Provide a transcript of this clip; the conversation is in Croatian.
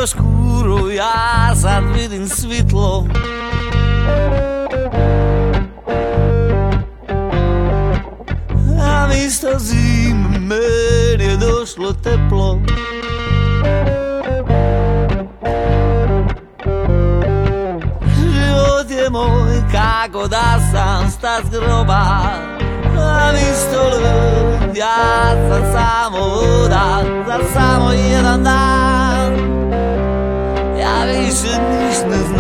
skoro škuru, ja sad vidim svitlo. A misto zime meni je došlo teplo. Život je moj kako da sam sta z groba. A misto lud, ja sam samo voda za samo jedan dan. Ja više niš ne